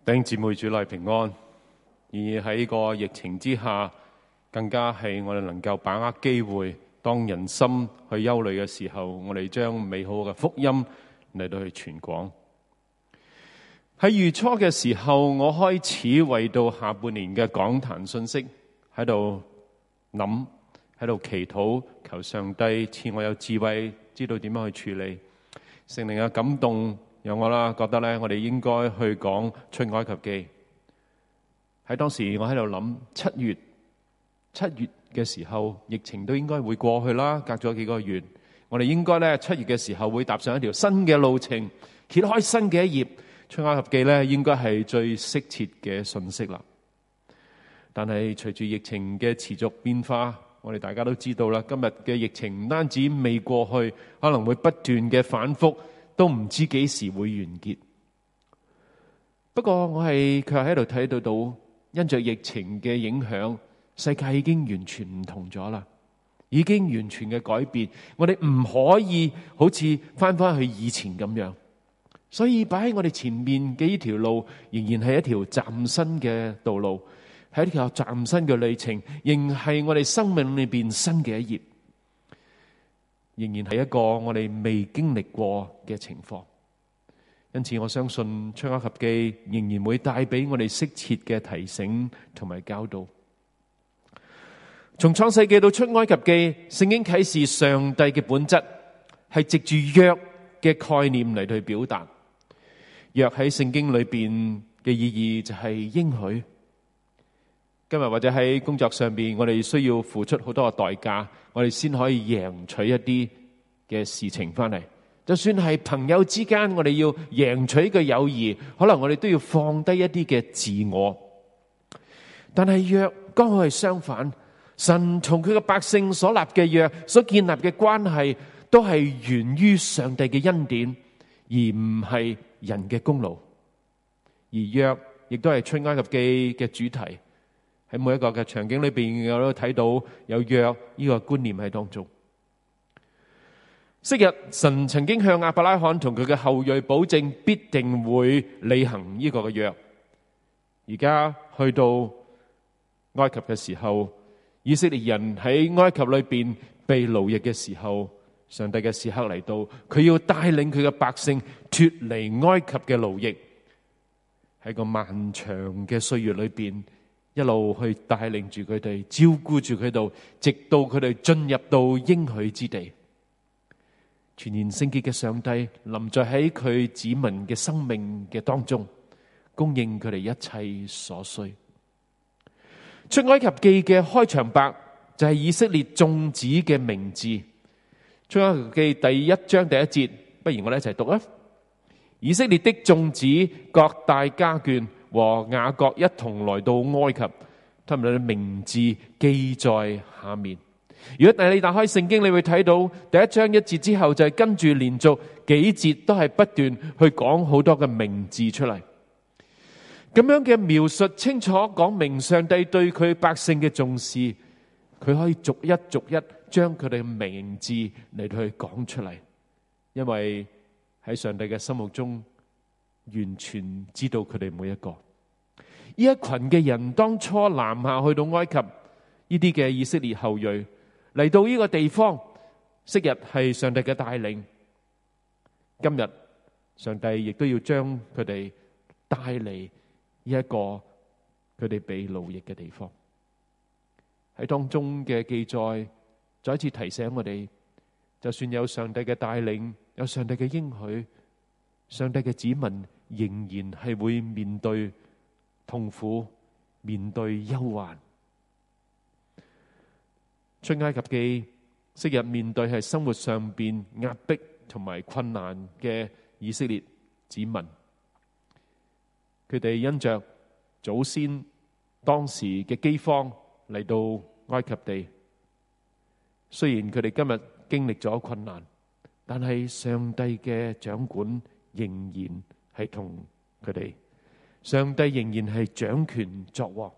弟兄姊妹，主內平安。而喺個疫情之下，更加係我哋能夠把握機會，當人心去憂慮嘅時候，我哋將美好嘅福音嚟到去傳廣。喺月初嘅時候，我開始為到下半年嘅講壇信息喺度諗，喺度祈禱，求上帝賜我有智慧，知道點樣去處理。聖靈嘅感動讓我覺得我哋應該去講出埃及記。喺當時我喺度諗，七月嘅時候，疫情都應該會過去啦，隔咗幾個月，我哋應該7月嘅時候會踏上一條新嘅路程，揭開新嘅一頁。出埃及記應該係最適切嘅信息啦。但係隨住疫情嘅持續變化，我哋大家都知道啦，今日嘅疫情唔單止未過去，可能會不斷嘅反覆，都唔知幾時會完結。不過我係卻喺度睇到，因着疫情嘅影響，世界已經完全唔同咗啦，已經完全嘅改變。我哋唔可以好似翻返去以前咁樣，所以擺喺我哋前面嘅呢條路，仍然係一條嶄新嘅道路，係一條嶄新嘅旅程，仍係我哋生命裏邊新嘅一頁，仍然係一個我哋未經歷過嘅情況。因此我相信出埃及記仍然會帶俾我哋適切嘅提醒同埋教導。從創世記到出埃及記，聖經啟示上帝嘅本質係藉住約嘅概念嚟去表達。約喺聖經裏邊嘅意義就係應許。今日或者喺工作上邊，我哋需要付出好多嘅代價，我哋先可以贏取一啲嘅事情翻嚟。就算係朋友之間，我哋要贏取嘅友誼，可能我哋都要放低一啲嘅自我。但係約剛好係相反，神同佢嘅百姓所立嘅約，所建立嘅關係，都係源於上帝嘅恩典，而唔係人嘅功勞。而約亦都係出埃及記嘅主題，喺每一個嘅場景裏邊，我都睇到有約呢個觀念喺當中。昔日神曾經向亞伯拉罕同佢嘅後裔保證，必定會履行呢個嘅約。而家去到埃及嘅時候，以色列人喺埃及裏邊被奴役嘅時候，上帝嘅時刻嚟到，佢要帶領佢嘅百姓脫離埃及嘅奴役。喺個漫長嘅歲月裏邊，一路去帶領住佢哋，照顧住佢哋，直到佢哋進入到應許之地。全然聖潔嘅上帝臨在喺佢子民嘅生命嘅當中，供應佢哋一切所需。出埃及記嘅開場白就係以色列眾子嘅名字。出埃及記第1章第1節，不如我哋一齊讀啊！以色列的眾子各帶家眷和雅各一同來到埃及，他們嘅名字記在下面。如果你打開聖經，你會睇到第1章1節之後就係跟住連續幾節都係不斷去講好多嘅名字出嚟。咁樣嘅描述清楚講明上帝對佢百姓嘅重視，佢可以逐一逐一將佢哋嘅名字嚟去講出嚟，因為喺上帝嘅心目中完全知道佢哋每一個。呢一群嘅人當初南下去到埃及，呢啲嘅以色列後裔嚟到呢個地方，昔日係上帝嘅帶領，今日上帝亦都要將佢哋帶嚟呢一個佢哋被奴役嘅地方。喺當中嘅記載再一次提醒我哋，就算有上帝嘅帶領，有上帝嘅應許，上帝嘅子民仍然係會面對痛苦，面對憂患。出埃及記昔日面對係生活上邊壓迫同埋困難嘅以色列子民，佢哋因着祖先當時嘅饑荒嚟到埃及地。雖然佢哋今日經歷咗困難，但係上帝嘅掌管仍然係同佢哋，上帝仍然係掌權作王。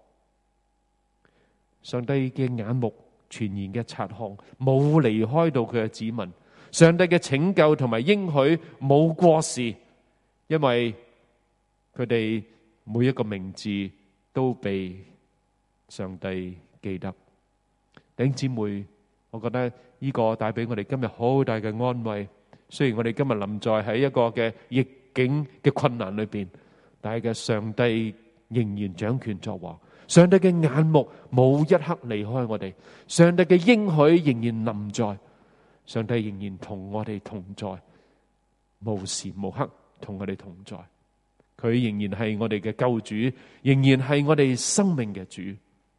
上帝嘅眼目全然嘅察看，冇離開到佢嘅子民。上帝嘅拯救同埋應許冇過時，因為佢哋每一個名字都被上帝記得。弟兄姊妹，我覺得呢個帶俾我哋今日好大嘅安慰。雖然我哋今日臨在喺一個嘅逆境嘅困難裏邊，但係嘅上帝仍然掌權作王。上帝嘅眼目冇一刻離開我哋，上帝嘅應許仍然臨在，上帝仍然同我哋同在，無時無刻同我哋同在。佢仍然係我哋嘅救主，仍然係我哋生命嘅主。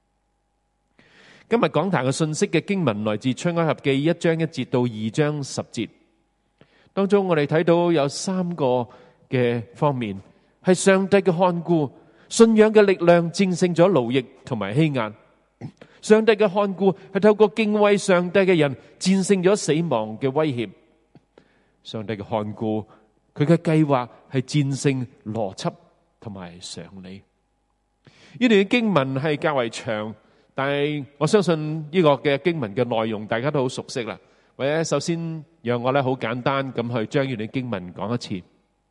今日講壇嘅信息嘅經文來自出埃及記1章1節到2章10節。當中我哋睇到有3個嘅方面，係上帝嘅看顧，信仰嘅力量戰勝咗奴役同埋欺壓。上帝嘅看顧係透過敬畏上帝嘅人戰勝咗死亡嘅威脅。上帝嘅看顧，佢嘅計劃係戰勝邏輯同埋常理。呢段經文係較為長，但係我相信呢個嘅經文嘅內容大家都好熟悉啦。或者首先讓我好簡單咁去將呢段經文講一次。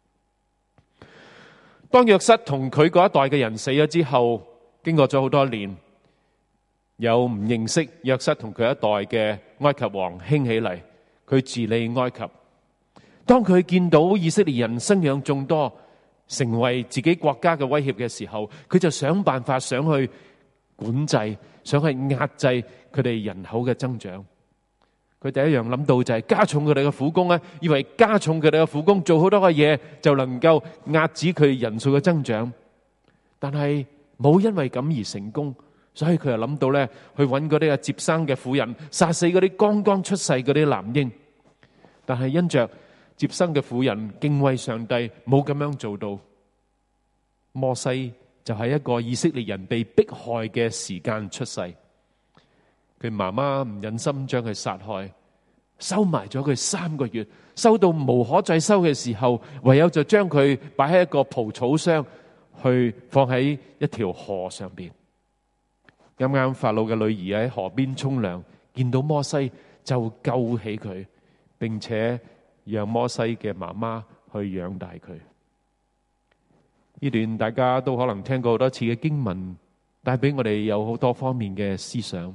當約瑟同佢嗰一代嘅人死咗之後，經過咗好多年，有唔認識約瑟同佢一代嘅埃及王興起嚟，佢治理埃及。當佢見到以色列人生養眾多，成為自己國家嘅威脅嘅時候，佢就想辦法想去管制，想去壓制佢哋人口嘅增長。佢第一樣諗到就係加重佢哋嘅苦工咧，以為加重佢哋嘅苦工，做好多嘅嘢就能夠壓止佢人數嘅增長。但係冇因為咁而成功，所以佢又諗到咧，去揾嗰啲接生嘅婦人，殺死嗰啲剛剛出世嗰啲男嬰。但係因着接生嘅婦人敬畏上帝，冇咁樣做到。摩西就係一個以色列人被迫害嘅時間出世。佢媽媽唔忍心將佢殺害，收埋咗佢3個月，收到無可再收嘅時候，唯有就將佢擺喺一個蒲草箱，去放喺一條河上邊。啱啱法老嘅女兒喺河邊沖涼，見到摩西就救起佢，並且讓摩西嘅媽媽去養大佢。呢段大家都可能聽過好多次嘅經文，帶俾我哋有好多方面嘅思想。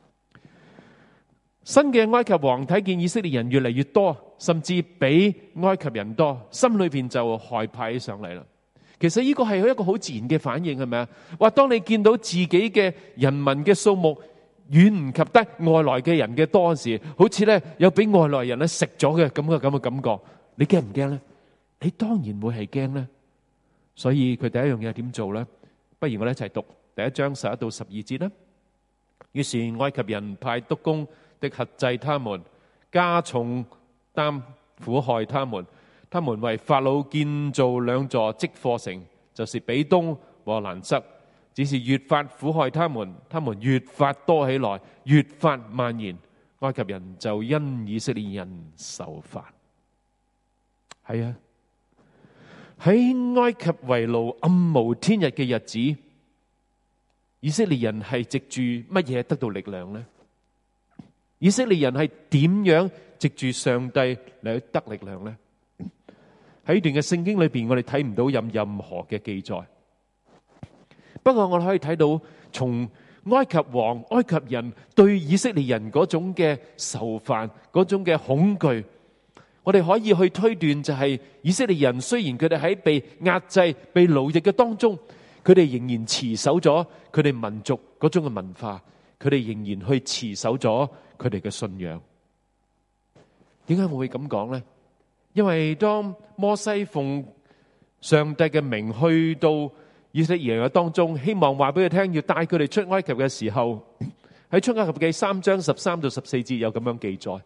新嘅埃及王睇見以色列人越嚟越多，甚至比埃及人多，心裏邊就害怕起上嚟啦。其實呢個係一個好自然嘅反應，係咪啊？話當你見到自己嘅人民嘅數目遠唔及得外來嘅人嘅多時，好似咧有俾外來人咧食咗嘅咁嘅感覺，你驚唔驚咧？你當然會係驚咧。所以佢第一樣嘢係點做咧？不如我哋一齊讀第1章11到12節啦。於是埃及人派督工的轄制他們，加重擔苦害他們。他們為法老建造2座積貨城，就是比東和蘭塞。只是越發苦害他們，他們越發多起來，越發蔓延。埃及人就因以色列人受煩。係啊，喺埃及為奴暗無天日嘅日子，以色列人係藉住乜嘢得到力量呢？以色列人係點樣藉住上帝嚟去得力量呢？喺呢段嘅聖經裏邊，我哋睇唔到有任何嘅記載。不過我哋可以睇到，從埃及王、埃及人對以色列人嗰種嘅受煩、嗰種嘅恐懼，我哋可以去推斷，就係以色列人雖然佢哋喺被壓制、被奴役嘅當中，佢哋仍然持守咗佢哋民族嗰種嘅文化，佢哋仍然去持守咗佢哋嘅信仰。點解我會咁講呢？因為當摩西奉上帝嘅名去到以色列人嘅當中，希望話俾佢聽，要帶佢哋出埃及嘅時候，喺出埃及記3章13到14節有咁樣記載。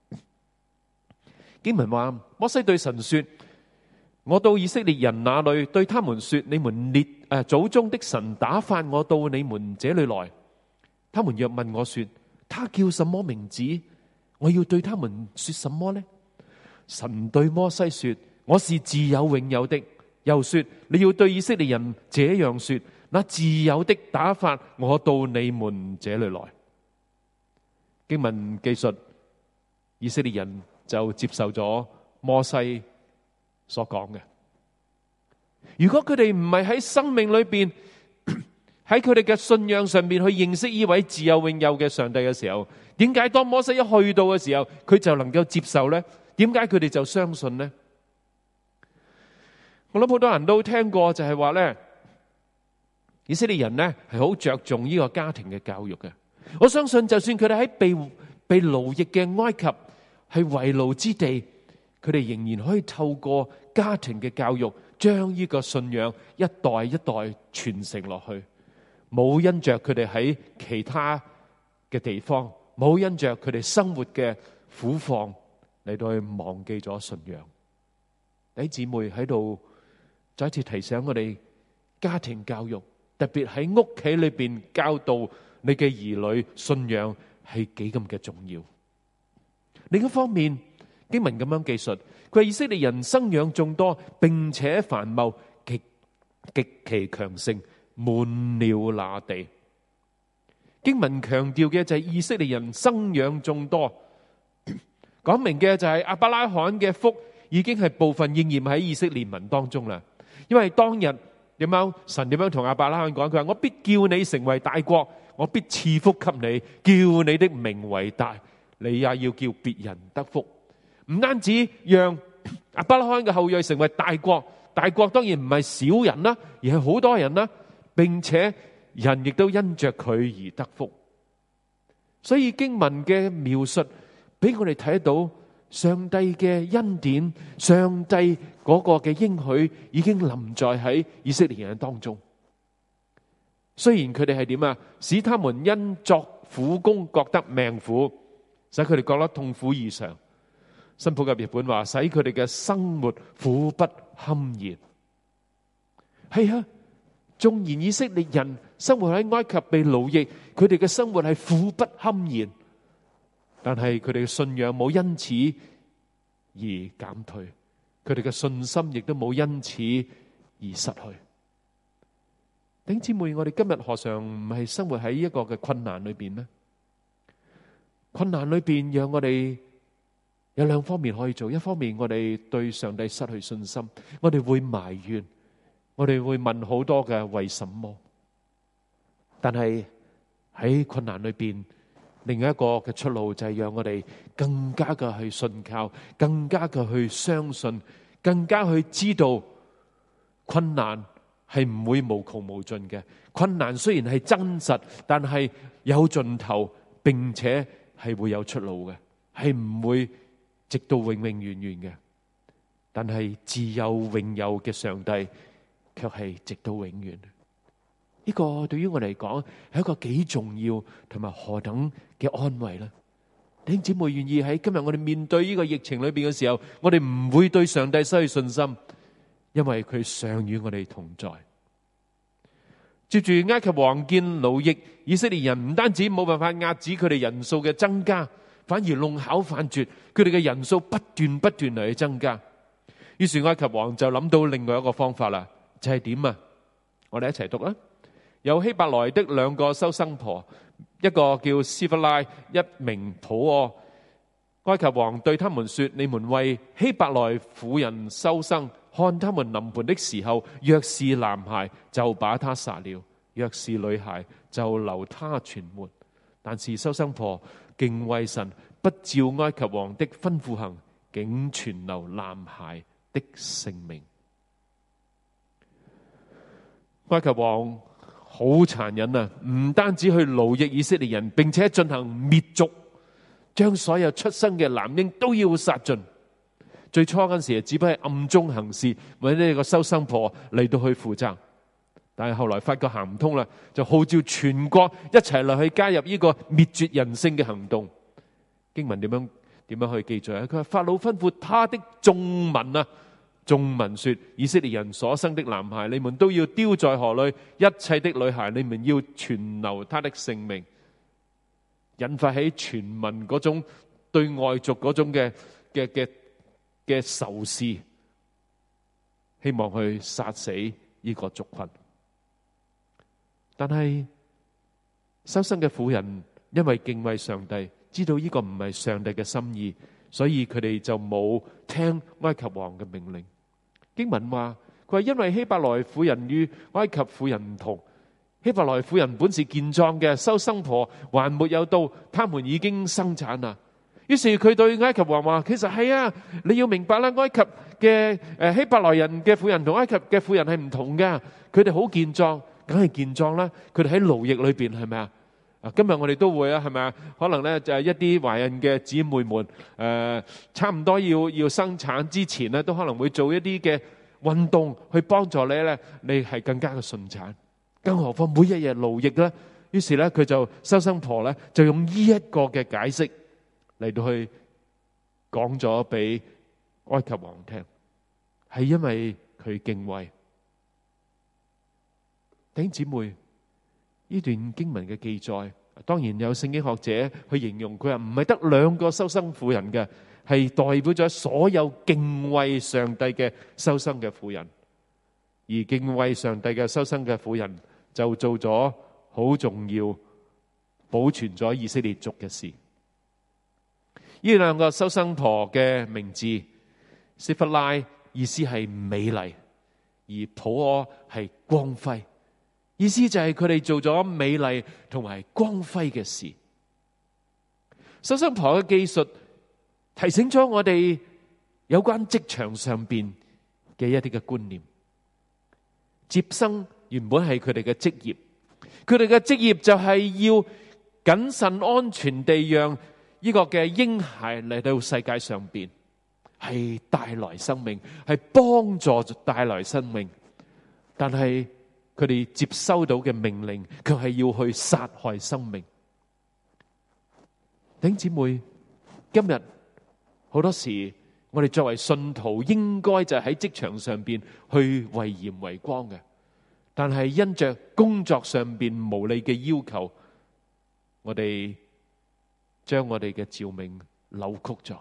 經文話，摩西對神說：我到以色列人那裏，對他們說，你們祖宗的神打發我到你們這裏來。他們若問我說，他叫什麼名字？我要對他們說什麼呢？神對摩西說：我是自有永有的。又說：你要對以色列人這樣說，那自有的打發我到你們這裏來。經文記述，以色列人就接受咗摩西所講嘅。 如果佢哋唔係喺生命裏邊，喺佢哋嘅信仰上面去認識呢位自有永有嘅上帝嘅時候，點解當摩西一去到嘅時候，佢就能夠接受呢？點解佢哋就相信呢？我諗好多人都聽過，就係話呢，以色列人呢係好着重呢個家庭嘅教育嘅。我相信就算佢哋喺被奴役嘅埃及係為奴之地，佢哋仍然可以透過家庭嘅教育，將呢個信仰一代一代傳承落去。冇因着佢哋喺其他嘅地方，冇因着佢哋生活嘅苦況嚟到去忘記咗信仰。弟兄姊妹喺度再一次提醒我哋，家庭教育特別喺屋企裏邊教導你嘅兒女信仰係幾咁嘅重要。另一方面，經文咁樣記述，佢話以色列人生養眾多，並且繁茂，極其強盛，滿了那地。經文強調嘅就係以色列人生養眾多，講明嘅就係亞伯拉罕嘅福已經係部分應驗喺以色列民當中啦。因為當日神點樣同亞伯拉罕講？佢話：我必叫你成為大國，我必賜福給你，叫你的名為大，你也要叫別人得福。唔單止讓亞伯拉罕嘅後裔成為大國，大國當然唔係少人啦，而係好多人啦，並且人亦都因着佢而得福。所以經文嘅描述俾我哋睇到上帝嘅恩典，上帝嗰個嘅應許已經臨在喺以色列人當中。雖然佢哋係點啊，使他們因作苦工覺得命苦，使佢哋覺得痛苦異常。新普及譯本話，使佢哋嘅生活苦不堪言。係啊，縱然以色列人生活喺埃及被奴役，佢哋嘅生活係苦不堪言，但係佢哋嘅信仰冇因此而減退，佢哋嘅信心亦都冇因此而失去。弟兄姊妹，我哋今日何嘗唔係生活喺一個嘅困難裏邊呢？困難裏邊讓我哋有兩方面可以做，一方面我哋對上帝失去信心，我哋會埋怨，我哋會問好多嘅為什麼。但係喺困難裏邊，另一個嘅出路就係讓我哋更加嘅去信靠，更加嘅去相信，更加去知道困難係唔會無窮無盡嘅。困難雖然係真實，但係有盡頭，並且係會有出路嘅，係唔會直到永永遠遠嘅。但係自有永有嘅上帝卻係直到永遠。呢個對於我嚟講係一個幾重要同埋何等嘅安慰呢？弟兄姊妹願意喺今日我哋面對呢個疫情裏邊嘅時候，我哋唔會對上帝失去信心，因為佢常與我哋同在。接住埃及王見奴役以色列人，唔單止冇辦法壓止佢哋人數嘅增加，反而弄巧反拙，佢哋嘅人數不斷嚟去增加。於是埃及王就諗到另外一個方法啦，就係點啊？我哋一齊讀啦。有希伯來的兩個收生婆，一個叫斯弗拉，一名普俄。埃及王對他們說：你們為希伯來婦人收生，看他們臨盆的時候，若是男孩，就把他殺了；若是女孩，就留他存活。但是收生婆敬畏神，不照埃及王的吩咐行，竟存留男孩的性命。埃及王好殘忍啊！唔單止去奴役以色列人，並且進行滅族，將所有出生嘅男嬰都要殺盡。最初嗰陣時，只不過係暗中行事，為呢個收生婆嚟到去負責。但係後來發覺行唔通啦，就號召全國一齊嚟去加入呢個滅絕人性嘅行動。經文點樣去記載啊？佢話法老吩咐他的眾民啊。眾民說：以色列人所生的男孩，你們都要丟在河裏；一切的女孩，你們要存留他的性命。引發起全民嗰種對外族嗰種嘅仇視，希望去殺死呢個族群。但係收生嘅婦人因為敬畏上帝，知道呢個唔係上帝嘅心意，所以佢哋就冇聽埃及王嘅命令。經文話佢話因為希伯來婦人與埃及婦人唔同，希伯來婦人本是健壯嘅，收生婆還沒有到，他們已經生產啦。於是佢對埃及王話：其實係啊，你要明白啦，埃及嘅希伯來人嘅婦人同埃及嘅婦人係唔同嘅，佢哋好健壯，梗係健壯啦。佢哋喺勞役裏邊係咪啊？今日我哋都會啊，係咪啊？可能咧就係一啲懷孕嘅姊妹們，差唔多要生產之前咧，都可能會做一啲嘅運動去幫助你咧，你係更加嘅順產。更何況每一日勞役咧，於是咧佢就收生婆咧就用呢一個嘅解釋嚟到去講咗俾埃及王聽，係因為佢敬畏。弟兄姊妹，呢段經文嘅記載，當然有聖經學者去形容佢話唔係得兩個收生婦人嘅，係代表咗所有敬畏上帝嘅收生嘅婦人。而敬畏上帝嘅收生嘅婦人就做咗好重要保存咗以色列族嘅事。呢兩個收生婆嘅名字示弗拉，意思係美麗，而普柯係光輝，意思就係佢哋做咗美麗同埋光輝嘅事。收生婆嘅技術提醒咗我哋有關職場上邊嘅一啲嘅觀念。接生原本係佢哋嘅職業，佢哋嘅職業就係要謹慎安全地讓呢個嘅嬰孩嚟到世界上邊，係帶來生命，係幫助帶來生命。但係佢哋接收到嘅命令，卻係要去殺害生命。弟兄姊妹，今日好多時，我哋作為信徒，應該就喺職場上邊去為鹽為光嘅，但係因着工作上邊無理嘅要求，我哋將我哋嘅召命扭曲咗。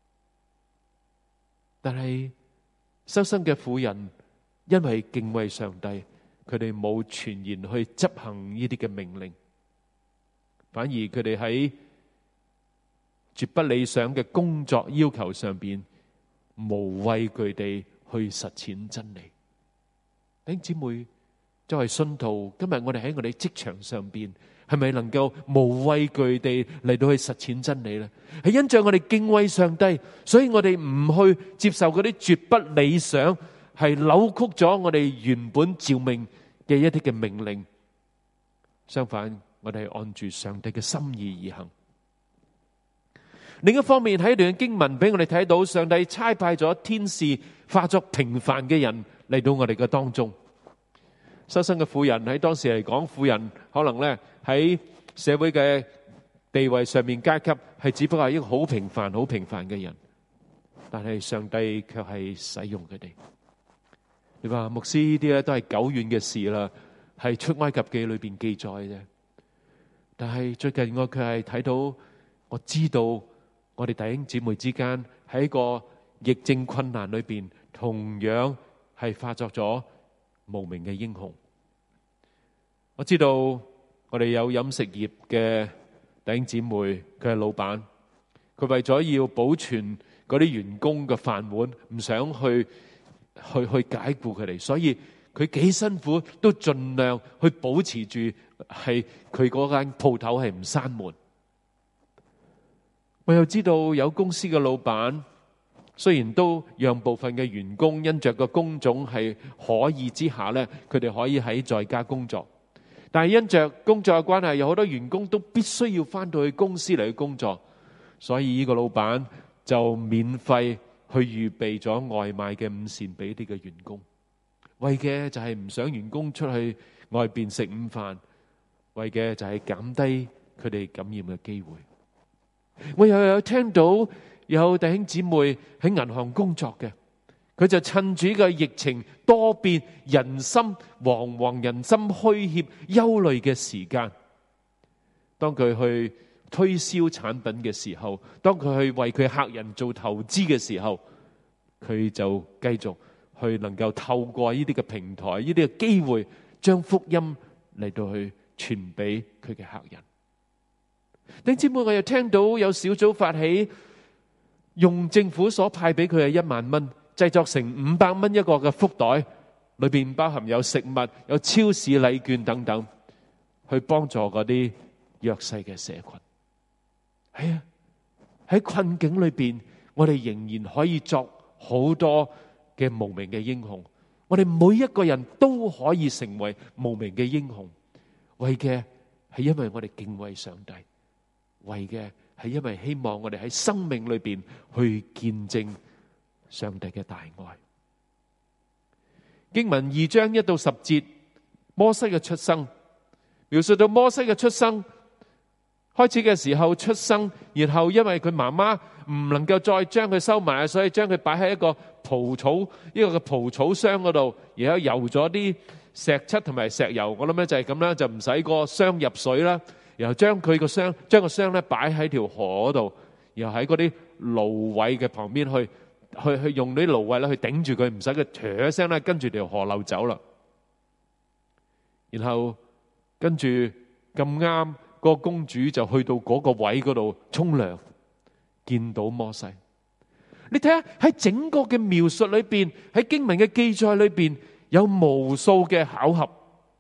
但係收生嘅婦人因為敬畏上帝，佢哋冇全然去執行呢啲嘅命令，反而佢哋喺絕不理想嘅工作要求上邊無畏懼地去實踐真理。弟兄姊妹，作為信徒，今日我哋喺我哋職場上邊，係咪能夠無畏懼地嚟到去實踐真理呢？係因着我哋敬畏上帝，所以我哋唔去接受嗰啲絕不理想，係扭曲咗我哋原本召命嘅一啲嘅命令。相反，我哋係按住上帝嘅心意而行。另一方面，喺呢段經文俾我哋睇到，上帝差派咗天使化作平凡嘅人嚟到我哋嘅當中。收生嘅婦人喺當時嚟講，婦人可能咧喺社會嘅地位上面階級係只不過係一個好平凡嘅人，但係上帝卻係使用佢哋。你話牧師呢啲咧都係久遠嘅事啦，係出埃及記裏邊記載啫。但係最近我卻係睇到，我知道我哋弟兄姊妹之間喺一個疫症困難裏邊，同樣係化作咗無名嘅英雄。我知道我哋有飲食業嘅弟兄姊妹，佢係老闆，佢為咗要保存嗰啲員工嘅飯碗，唔想去解雇佢哋，所以佢幾辛苦都盡量去保持住係佢嗰間鋪頭係唔閂門。我又知道有公司嘅老闆，雖然都讓部分嘅員工因着個工種係可以之下咧，佢哋可以喺在家工作，但係因着工作嘅關係，有好多員工都必須要翻到去公司嚟去工作，所以呢個老闆就免費去預備咗外賣嘅午膳俾啲嘅員工，為嘅就係唔想員工出去外邊食午飯，為嘅就係減低佢哋感染嘅機會。我又有聽到有弟兄姊妹喺銀行工作嘅，佢就趁住呢個疫情多變、人心惶惶、人心虛怯、憂慮嘅時間，當佢去推銷產品嘅時候，當佢去為佢客人做投資嘅時候，佢就繼續去能夠透過呢啲嘅平台、呢啲嘅機會，將福音嚟到去傳俾佢嘅客人。弟兄姊妹，我又聽到有小組發起，用政府所派俾佢嘅1萬蚊，製作成500蚊一個嘅福袋， 裏邊包含有食物、有超市禮券等等，去幫助嗰啲弱勢嘅社群。係啊，喺困境裏邊，我哋仍然可以作好多嘅無名嘅英雄。我哋每一個人都可以成為無名嘅英雄，為嘅係因為我哋敬畏上帝，為嘅係因為希望我哋喺生命裏邊去見證上帝嘅大愛。經文2章1到10節，摩西嘅出生，描述到摩西嘅出生。開始嘅時候出生，然後因為佢媽媽唔能夠再將佢收埋，所以將佢擺喺一個蒲草箱嗰度，然後油咗啲石漆同埋石油。我諗咧就係咁啦，就唔使個箱入水啦。然後將個箱咧擺喺條河嗰度，然後喺嗰啲蘆葦嘅旁邊去用啲蘆葦咧去頂住佢，唔使佢唰一聲咧跟住條河流走啦。然後跟住咁啱，個公主就去到嗰個位嗰度沖涼，見到摩西。你睇下喺整個嘅描述裏邊，喺經文嘅記載裏邊，有無數嘅巧合。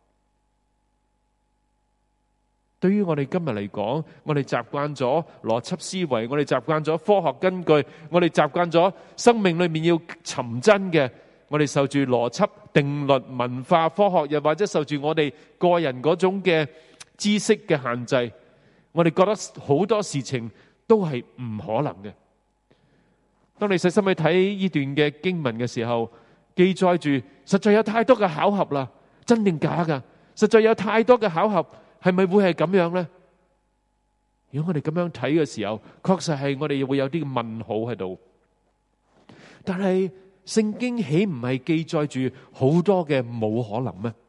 對於我哋今日嚟講，我哋習慣咗邏輯思維，我哋習慣咗科學根據，我哋習慣咗生命裏面要尋真嘅，我哋受住邏輯、定律、文化、科學，又或者受住我哋個人嗰種嘅知識嘅限制，我哋覺得好多事情都係唔可能嘅。當你細心去睇呢段嘅經文嘅時候，記載住實在有太多嘅巧合啦，真定假噶？實在有太多嘅巧合，係咪會係咁樣呢？如果我哋咁樣睇嘅時候，確實係我哋會有啲問號喺度。但係聖經豈唔係記載住好多嘅冇可能咩？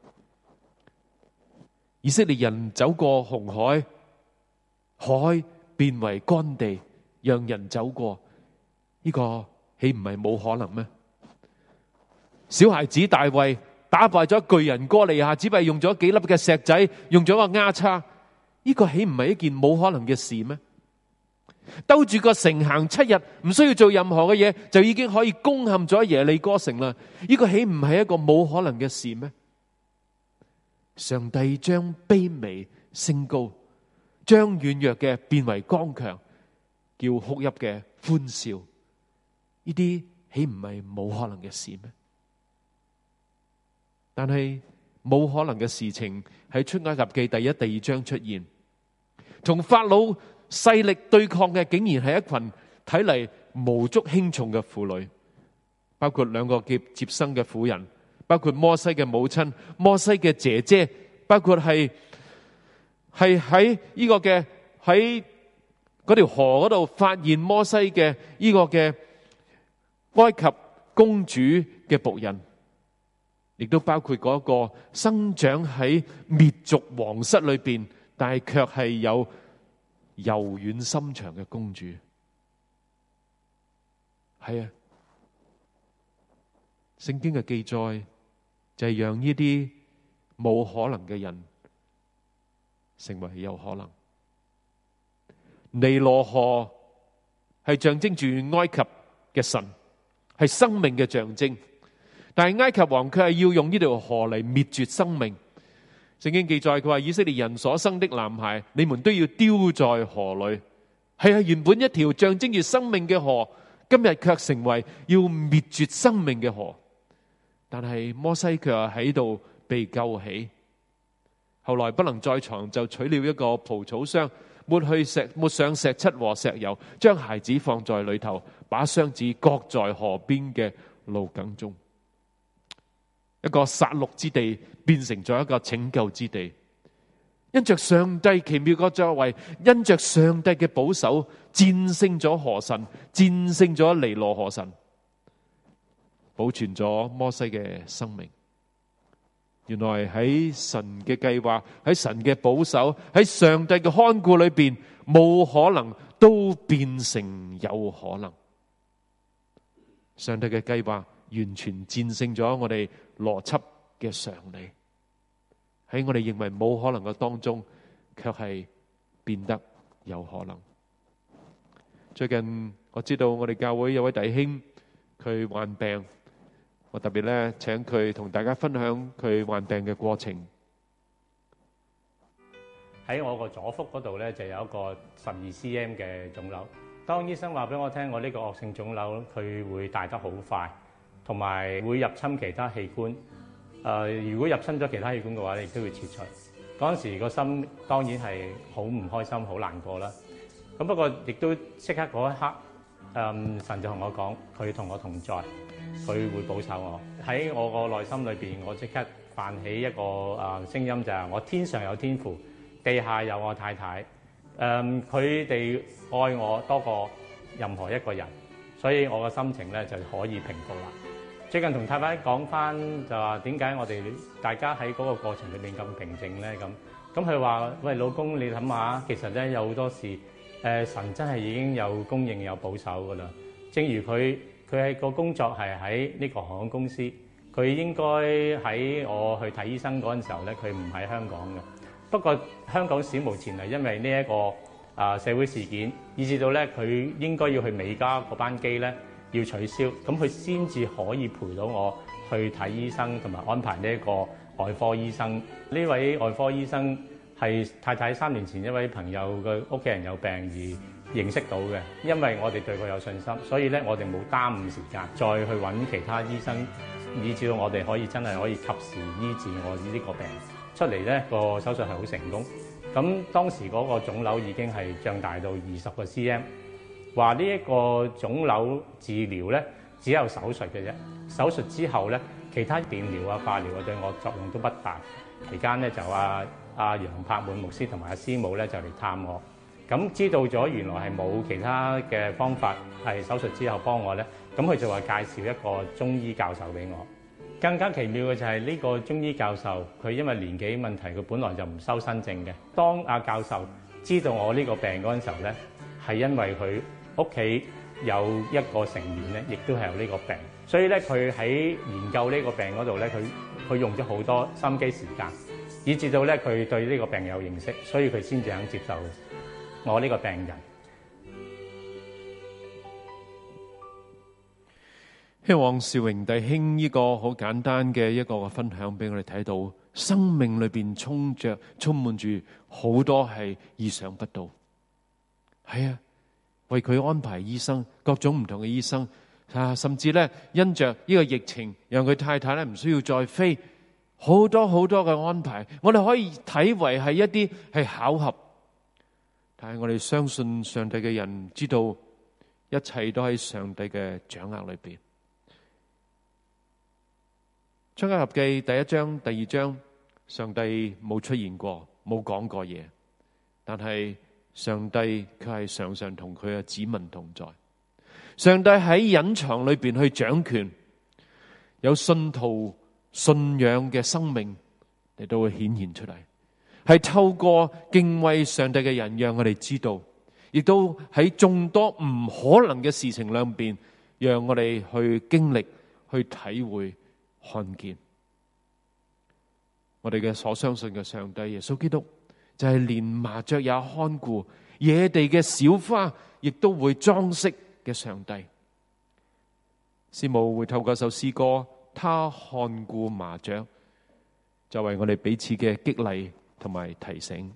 以色列人走過紅海，海變為乾地，讓人走過，呢個豈唔係冇可能咩？小孩子大衛打敗咗巨人哥利亞，只係用咗幾粒嘅石仔，用咗個丫叉，呢個豈唔係一件冇可能嘅事咩？兜住個城行7日，唔需要做任何嘅嘢，就已經可以攻陷咗耶利哥城啦。呢個豈唔係一個冇可能嘅事咩？上帝將卑微升高，將軟弱嘅變為剛強，叫哭泣嘅歡笑，呢啲豈唔係冇可能嘅事咩？但係冇可能嘅事情喺出埃及記第1、第2章出現，同法老勢力對抗嘅竟然係一群睇嚟無足輕重嘅婦女，包括2個接生嘅婦人，包括摩西嘅母親、摩西嘅姐姐，包括係喺呢個嘅喺嗰條河嗰度發現摩西嘅呢個嘅埃及公主嘅僕人，亦都包括嗰個生長喺滅族皇室裏邊，但係卻係有柔軟心腸嘅公主。係啊，聖經嘅記載就係讓呢啲冇可能嘅人成為有可能。尼羅河係象徵住埃及嘅神，係生命嘅象徵。但係埃及王卻係要用呢條河嚟滅絕生命。聖經記載佢話，以色列人所生的男孩，你們都要丟在河裏。係啊，原本一條象徵住生命嘅河，今日卻成為要滅絕生命嘅河。但係摩西卻喺度被救起。後來不能再藏，就取了一個蒲草箱，抹上石漆和石油，將孩子放在裏頭，把箱子擱在河邊嘅路梗中。一個殺戮之地變成咗一個拯救之地，因着上帝奇妙嘅作為，因着上帝嘅保守，戰勝咗河神，戰勝咗尼羅河神，保存咗摩西嘅生命。原來喺神嘅計劃，喺神嘅保守，喺上帝嘅看顧裏邊，冇可能都變成有可能。上帝嘅計劃完全戰勝咗我哋邏輯嘅常理，喺我哋認為冇可能嘅當中，卻係變得有可能。最近我知道我哋教會有位弟兄，佢患病， 我特別咧請佢同大家分享佢患病嘅過程。 喺我個左腹嗰度咧就有一個12cm 嘅腫瘤。當醫生話俾我聽，我呢個惡性腫瘤佢會大得好快，同埋會入侵其他器官。如果入侵咗其他器官嘅話，你亦都會切除。嗰陣時個心當然係好唔開心、好難過啦。咁不過亦都即刻嗰一刻，神就同我講，佢同我同在，佢會保守我。喺我個內心裏邊，我即刻泛起一個聲音，就係我天上有天父，地下有我太太。佢哋愛我多過任何一個人，所以我嘅心情咧就可以平復啦。最近同太太講翻就話點解我哋大家喺嗰個過程裏面咁平靜咧？咁佢話：喂，老公，你諗下，其實咧有好多事，神真係已經有供應有保守噶啦。正如佢喺個工作係喺呢個航空公司，佢應該喺我去睇醫生嗰陣時候咧，佢唔喺香港嘅。不過香港史無前例，因為呢一個社會事件，以至到咧佢應該要去美加嗰班機咧要取消，咁佢先至可以陪到我去睇醫生，同埋安排呢一個外科醫生。呢位外科醫生係太太3年前一位朋友嘅屋企人有病而認識到嘅，因為我哋對佢有信心，所以咧我哋冇耽誤時間再去揾其他醫生，以至到我哋可以真係可以及時醫治我呢個病。出嚟咧個手術係好成功，咁當時嗰個腫瘤已經係脹大到20個 cm， 話呢一個腫瘤治療咧只有手術嘅啫，手術之後咧其他電療啊、化療啊對我作用都不大。期間咧就阿楊柏滿牧師同埋阿師母咧就嚟探我，咁知道咗原來係冇其他嘅方法係手術之後幫我咧，咁佢就話介紹一個中醫教授俾我。更加奇妙嘅就係呢個中醫教授，佢因為年紀問題，佢本來就唔收新症嘅。當阿教授知道我呢個病嗰陣時候咧，係因為佢屋企有一個成員咧，亦都係有呢個病，所以咧佢喺研究呢個病嗰度咧，佢用咗好多心機時間，以至到咧佢對呢個病有認識，所以佢先至肯接受我呢個病人。 希望邵榮弟兄呢個好簡單嘅一個分享俾我哋睇到，生命裏邊充滿住好多係意想不到。係啊，為佢安排醫生，各種唔同嘅醫生甚至咧因着呢個疫情，讓佢太太咧唔需要再飛，好多好多嘅安排，我哋可以睇為係一啲係巧合，但係我哋相信上帝嘅人知道一切都喺上帝嘅掌握裏邊。出埃及記第1章、第2章，上帝冇出現過，冇講過嘢，但係上帝佢係常常同佢嘅子民同在。上帝喺隱藏裏邊去掌權，有信徒信仰嘅生命嚟到會顯現出嚟，係透過敬畏上帝嘅人，讓我哋知道，亦都喺眾多唔可能嘅事情裏邊，讓我哋去經歷、去體會。看見我哋嘅所相信嘅上帝耶穌基督，就係連麻雀也看顧，野地嘅小花亦都會裝飾嘅上帝。師母會透過首詩歌，他看顧麻雀，就為我哋彼此嘅激勵同埋提醒。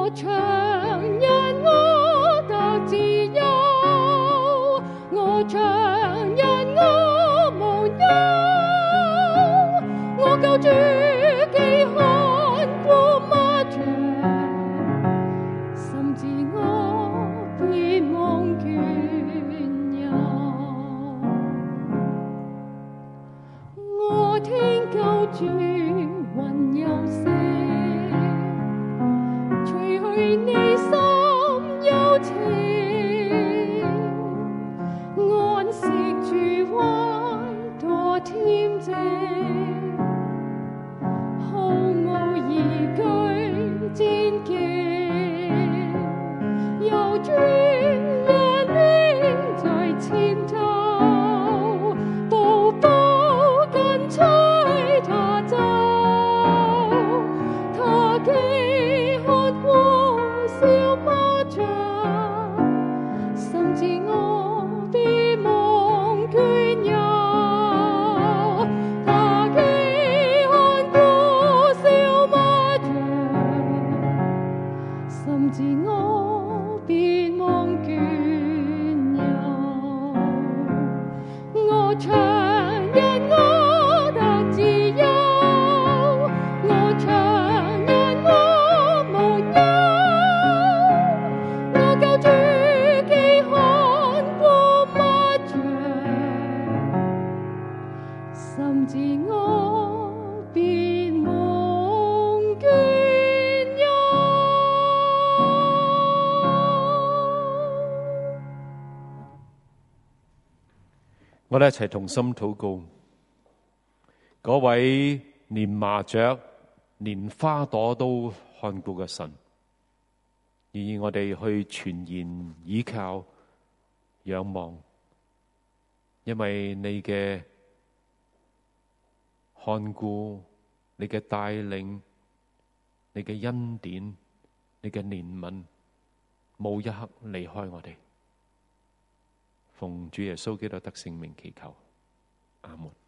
我長因我得自由，我長因我無憂，我救主既看顧嗎長，甚至我別忘倦遊。我聽救主雲遊聲，除去你心憂情，安息住懷多恬靜，毫無疑懼戰兢，有主耶領在前頭，步步跟隨他走，他既看顧小麻雀，甚至我別忘倦遊。他既看顧小麻雀，甚至我別忘倦遊。我長因我得自由，我長因我無憂，我救主既看顧麻雀，甚至我別忘倦遊。 我哋一齊同心禱告，嗰位連麻雀、連花朵都看顧嘅神，以我哋去全然倚靠、仰望，因為你嘅看顧、你嘅帶領、你嘅恩典、你嘅憐憫，冇一刻離開我哋。奉主耶穌基督得聖名祈求，阿門。